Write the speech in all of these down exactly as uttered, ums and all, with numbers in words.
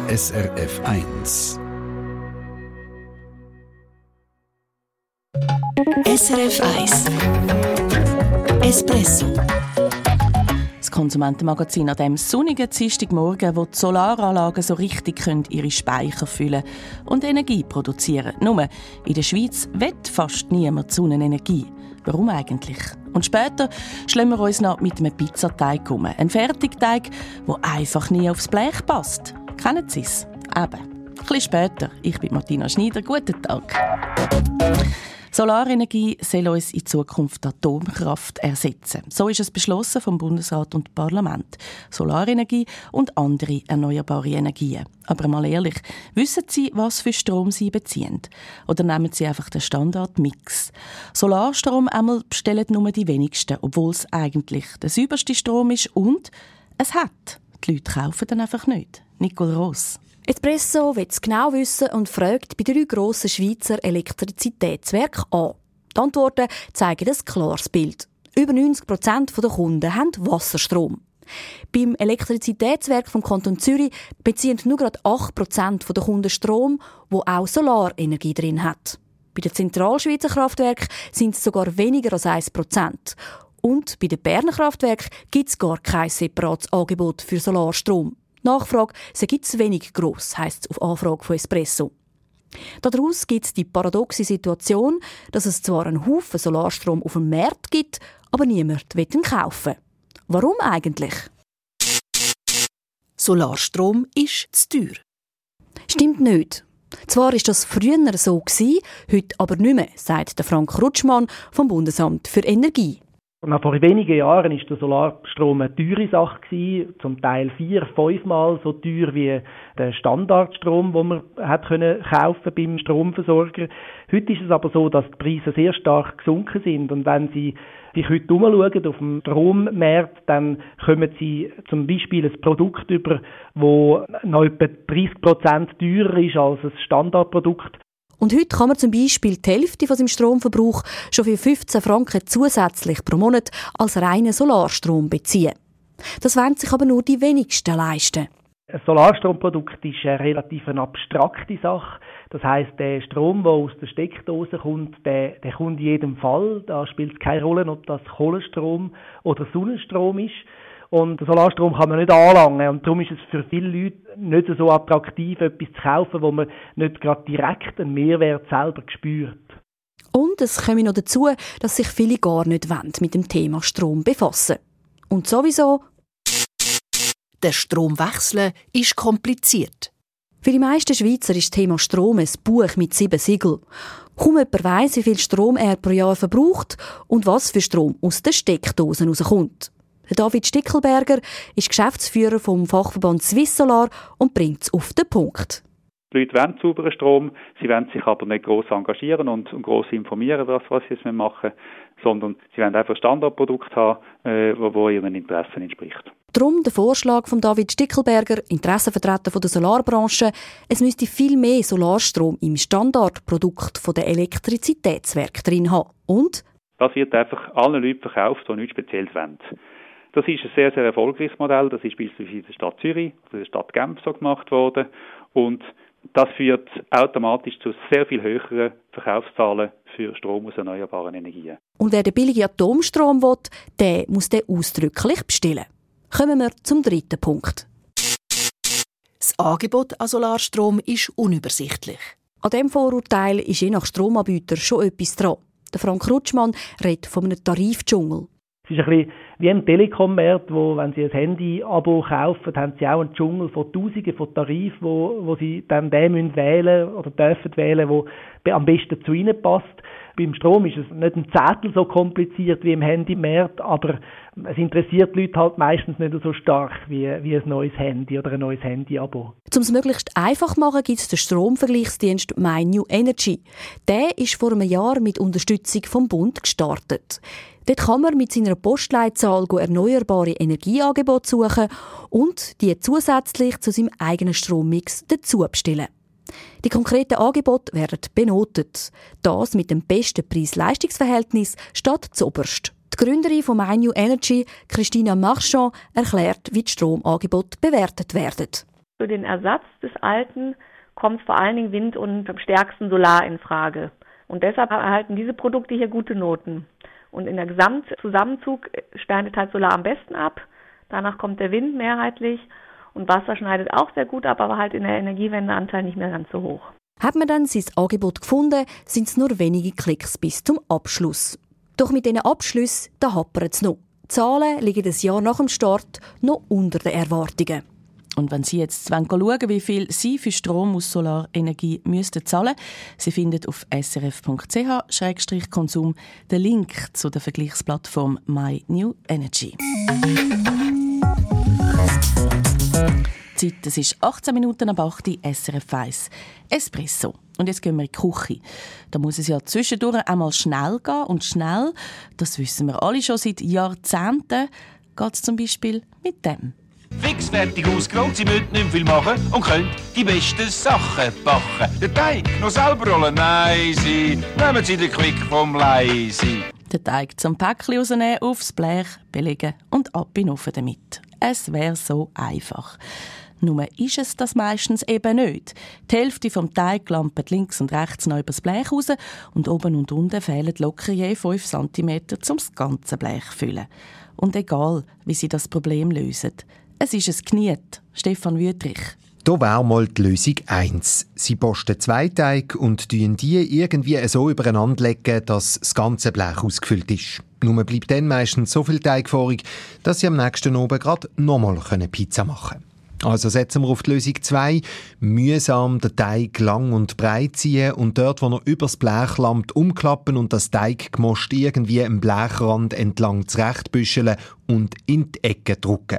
S R F eins. S R F eins Espresso. Das Konsumentenmagazin an diesem sonnigen Dienstagmorgen, wo die Solaranlagen so richtig können ihre Speicher füllen und Energie produzieren. Nur in der Schweiz will fast niemand Sonnenenergie. Warum eigentlich? Und später schlagen wir uns noch mit einem Pizzateig um. Ein Fertigteig, der einfach nie aufs Blech passt. Kennen Sie es? Eben. Ein bisschen später. Ich bin Martina Schneider. Guten Tag. Solarenergie soll uns in Zukunft die Atomkraft ersetzen. So ist es beschlossen vom Bundesrat und Parlament. Solarenergie und andere erneuerbare Energien. Aber mal ehrlich, wissen Sie, was für Strom Sie beziehen? Oder nehmen Sie einfach den Standardmix? Solarstrom einmal bestellen nur die wenigsten, obwohl es eigentlich der sauberste Strom ist und es hat. Die Leute kaufen dann einfach nicht. Nicole Ross. Espresso will es genau wissen und fragt bei drei grossen Schweizer Elektrizitätswerken an. Die Antworten zeigen ein klares Bild. Über neunzig Prozent der Kunden haben Wasserstrom. Beim Elektrizitätswerk vom Kanton Zürich beziehen nur gerade acht Prozent der Kunden Strom, wo auch Solarenergie drin hat. Bei den Zentralschweizer Kraftwerken sind es sogar weniger als ein Prozent. Und bei den Berner Kraftwerken gibt es gar kein separates Angebot für Solarstrom. Die Nachfrage sei zu wenig gross, heisst es auf Anfrage von Espresso. Daraus gibt es die paradoxe Situation, dass es zwar einen Haufen Solarstrom auf dem Markt gibt, aber niemand will ihn kaufen. Warum eigentlich? Solarstrom ist zu teuer. Stimmt nicht. Zwar war das früher so, heute aber nicht mehr, sagt der Frank Rutschmann vom Bundesamt für Energie. Noch vor wenigen Jahren war der Solarstrom eine teure Sache gewesen, zum Teil vier, fünfmal so teuer wie der Standardstrom, den man hat können kaufen beim Stromversorger. Heute ist es aber so, dass die Preise sehr stark gesunken sind und wenn Sie sich heute umschauen auf dem Strommarkt, dann kommen Sie zum Beispiel ein Produkt über, das noch etwa dreißig Prozent teurer ist als ein Standardprodukt. Und heute kann man zum Beispiel die Hälfte von seinem Stromverbrauch schon für fünfzehn Franken zusätzlich pro Monat als reinen Solarstrom beziehen. Das wollen sich aber nur die wenigsten leisten. Ein Solarstromprodukt ist eine relativ eine abstrakte Sache. Das heisst, der Strom, der aus der Steckdose kommt, der, der kommt in jedem Fall. Da spielt es keine Rolle, ob das Kohlenstrom oder Sonnenstrom ist. Und den Solarstrom kann man nicht anlangen. Und darum ist es für viele Leute nicht so attraktiv, etwas zu kaufen, wo man nicht gerade direkt einen Mehrwert selber spürt. Und es kommt noch dazu, dass sich viele gar nicht mit dem Thema Strom befassen. Und sowieso... Der Stromwechsel ist kompliziert. Für die meisten Schweizer ist das Thema Strom ein Buch mit sieben Siegeln. Kaum jemand weiss, wie viel Strom er pro Jahr verbraucht und was für Strom aus den Steckdosen rauskommt. David Stickelberger ist Geschäftsführer vom Fachverband Swissolar und bringt es auf den Punkt. Die Leute wollen sauberen Strom, sie wollen sich aber nicht gross engagieren und, und gross informieren, was, was sie jetzt machen, sondern sie wollen einfach ein Standardprodukt haben, äh, wo, wo ihren Interessen entspricht. Darum der Vorschlag von David Stickelberger, Interessenvertreter von der Solarbranche, es müsste viel mehr Solarstrom im Standardprodukt der Elektrizitätswerke drin haben. Und? Das wird einfach allen Leuten verkauft, die nichts Spezielles wollen. Das ist ein sehr, sehr erfolgreiches Modell. Das ist beispielsweise in der Stadt Zürich oder in der Stadt Genf so gemacht worden. Und das führt automatisch zu sehr viel höheren Verkaufszahlen für Strom aus erneuerbaren Energien. Und wer den billigen Atomstrom will, der muss den ausdrücklich bestellen. Kommen wir zum dritten Punkt. Das Angebot an Solarstrom ist unübersichtlich. An diesem Vorurteil ist je nach Stromanbieter schon etwas dran. Der Frank Rutschmann redet von einem Tarifdschungel. Es ist ein bisschen wie im Telekom-Markt, wo, wenn Sie ein Handy-Abo kaufen, haben Sie auch einen Dschungel von Tausenden von Tarifen, wo, wo Sie dann den müssen wählen oder dürfen wählen, der am besten zu Ihnen passt. Beim Strom ist es nicht ein Zettel so kompliziert wie im Handymarkt, aber es interessiert die Leute halt meistens nicht so stark wie, wie ein neues Handy oder ein neues Handy-Abo. Um es möglichst einfach zu machen, gibt es den Stromvergleichsdienst MyNewEnergy. Der ist vor einem Jahr mit Unterstützung vom Bund gestartet. Dort kann man mit seiner Postleitzahl erneuerbare Energieangebote suchen und die zusätzlich zu seinem eigenen Strommix dazu bestellen. Die konkreten Angebote werden benotet. Das mit dem besten Preis-Leistungs-Verhältnis steht zuoberst. Die Gründerin von MyNewEnergy, Christina Marchand, erklärt, wie die Stromangebote bewertet werden. Für den Ersatz des alten kommt vor allen Dingen Wind und am stärksten Solar in Frage. Und deshalb erhalten diese Produkte hier gute Noten. Und in der Gesamtzusammenzug schneidet halt Solar am besten ab. Danach kommt der Wind mehrheitlich. Und Wasser schneidet auch sehr gut ab, aber halt in der Energiewendeanteil nicht mehr ganz so hoch. Hat man dann sein Angebot gefunden, sind es nur wenige Klicks bis zum Abschluss. Doch mit diesen Abschlüssen, da hapert es noch. Die Zahlen liegen ein Jahr nach dem Start noch unter den Erwartungen. Und wenn Sie jetzt schauen wollen, wie viel Sie für Strom aus Solarenergie müssten zahlen, Sie finden auf s r f punkt c h schrägstrich konsum den Link zu der Vergleichsplattform My New Energy. Die Zeit, es ist achtzehn Minuten ab acht Uhr, S R F eins. Espresso. Und jetzt gehen wir in die Küche. Da muss es ja zwischendurch einmal schnell gehen. Und schnell, das wissen wir alle schon seit Jahrzehnten, geht es zum Beispiel mit dem. Fix fertig ausgerollt, Sie müssen nicht viel machen und können die besten Sachen backen. Den Teig noch selber rollen, nein, Sie nehmen Sie den Quick vom Leisi. Den Teig zum Päckchen rausnehmen, aufs Blech belegen und ab in den Ofen damit. Es wäre so einfach. Nur ist es das meistens eben nicht. Die Hälfte vom Teig lampt links und rechts noch übers Blech raus und oben und unten fehlen locker je fünf Zentimeter, um das ganze Blech zu füllen. Und egal, wie Sie das Problem lösen, es ist ein Kniet. Stefan Wüthrich. Da wäre mal die Lösung eins. Sie posten zwei Teige und legen die irgendwie so übereinander legen, dass das ganze Blech ausgefüllt ist. Nur bleibt dann meistens so viel Teig vorig, dass Sie am nächsten Abend gerade nochmal Pizza machen können. Also setzen wir auf die Lösung zwei. Mühsam den Teig lang und breit ziehen und dort, wo er übers Blech lammt, umklappen und das Teiggemost irgendwie am Blechrand entlang zurechtbüscheln und in die Ecke drücken.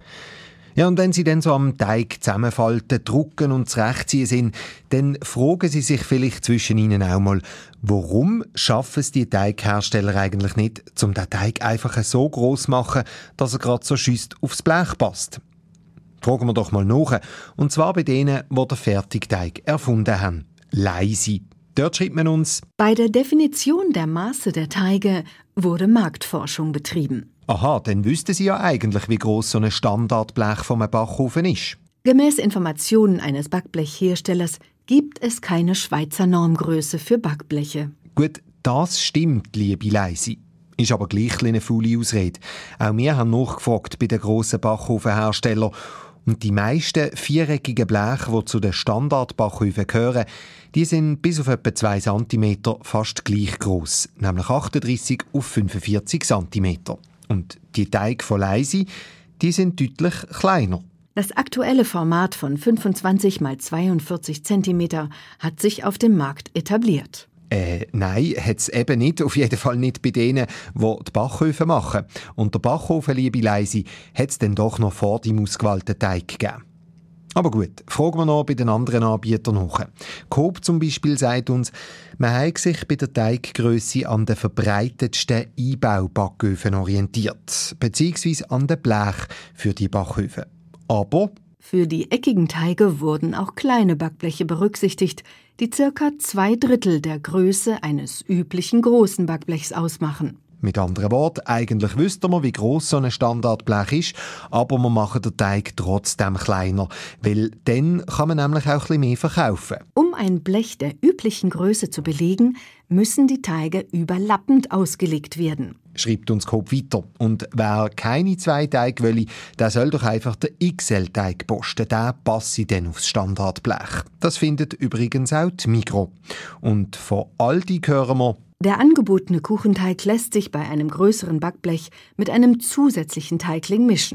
Ja, und wenn Sie dann so am Teig zusammenfalten, drucken und zurechtziehen sind, dann fragen Sie sich vielleicht zwischen Ihnen auch mal, warum schaffen es die Teighersteller eigentlich nicht, um den Teig einfach so gross zu machen, dass er gerade so schüsst aufs Blech passt? Fragen wir doch mal nach. Und zwar bei denen, die den Fertigteig erfunden haben. Leisi. Dort schreibt man uns: Bei der Definition der Maße der Teige wurde Marktforschung betrieben. Aha, dann wüssten Sie ja eigentlich, wie gross so ein Standardblech vom Backofen ist. Gemäß Informationen eines Backblechherstellers gibt es keine Schweizer Normgröße für Backbleche. Gut, das stimmt, liebe Leisi. Ist aber gleich eine faule Ausrede. Auch wir haben nachgefragt bei den grossen Bachofenherstellern. Und die meisten viereckigen Bleche, die zu den Standardbachöfen gehören, die sind bis auf etwa zwei Zentimeter fast gleich gross, nämlich achtunddreissig auf fünfundvierzig Zentimeter. Und die Teige von Leisi, die sind deutlich kleiner. Das aktuelle Format von fünfundzwanzig mal zweiundvierzig Zentimeter hat sich auf dem Markt etabliert. Äh, nein, hat es eben nicht. Auf jeden Fall nicht bei denen, die die Backöfen machen. Und der Backofen, liebe Leisi, hat es dann doch noch vor dem ausgewählten Teig gegeben. Aber gut, fragen wir noch bei den anderen Anbietern nach. Coop zum Beispiel sagt uns, man habe sich bei der Teiggrösse an den verbreitetsten Einbaubacköfen orientiert, beziehungsweise an den Blech für die Backöfen. Aber für die eckigen Teige wurden auch kleine Backbleche berücksichtigt, die circa zwei Drittel der Größe eines üblichen großen Backblechs ausmachen. Mit anderen Worten, eigentlich wüsste man, wie gross so ein Standardblech ist, aber man macht den Teig trotzdem kleiner, weil dann kann man nämlich auch ein bisschen mehr verkaufen. Um ein Blech der üblichen Größe zu belegen, müssen die Teige überlappend ausgelegt werden. Schreibt uns Coop weiter. Und wer keine zwei Teige will, der soll doch einfach den X L-Teig posten. Der passe dann aufs Standardblech. Das findet übrigens auch die Migros. Und von Aldi hören wir: Der angebotene Kuchenteig lässt sich bei einem größeren Backblech mit einem zusätzlichen Teigling mischen.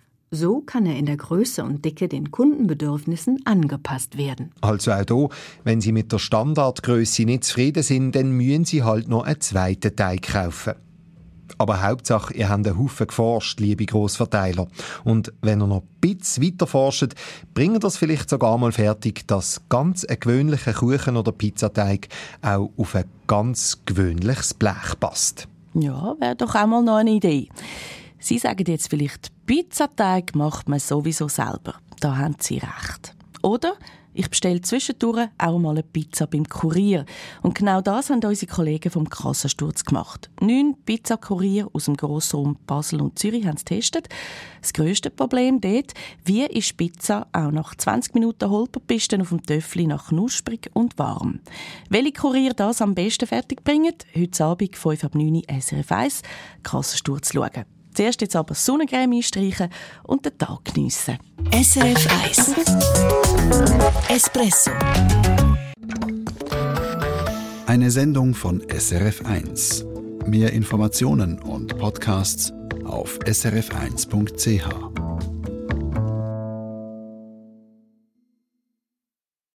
So kann er in der Größe und Dicke den Kundenbedürfnissen angepasst werden. Also auch hier, wenn Sie mit der Standardgröße nicht zufrieden sind, dann müssen Sie halt noch einen zweiten Teig kaufen. Aber Hauptsache, ihr habt einen Haufen geforscht, liebe Grossverteiler. Und wenn ihr noch ein bisschen weiter forscht, bringt ihr es vielleicht sogar mal fertig, dass ganz ein gewöhnlicher Kuchen- oder Pizzateig auch auf ein ganz gewöhnliches Blech passt. Ja, wäre doch auch mal noch eine Idee. Sie sagen jetzt vielleicht, Pizzateig macht man sowieso selber. Da haben Sie recht. Oder ich bestelle zwischendurch auch mal eine Pizza beim Kurier. Und genau das haben unsere Kollegen vom Kassensturz gemacht. Neun Pizzakurier aus dem Grossraum Basel und Zürich haben es getestet. Das grösste Problem dort, wie ist Pizza auch nach zwanzig Minuten Holperpisten auf dem Töffli noch knusprig und warm. Welche Kurier das am besten fertig bringen, heute Abend fünf ab neun S R F eins Kassensturz schauen. Zuerst jetzt aber Sonnencreme einstreichen und den Tag geniessen. S R F eins Espresso. Eine Sendung von S R F eins. Mehr Informationen und Podcasts auf s r f eins punkt c h.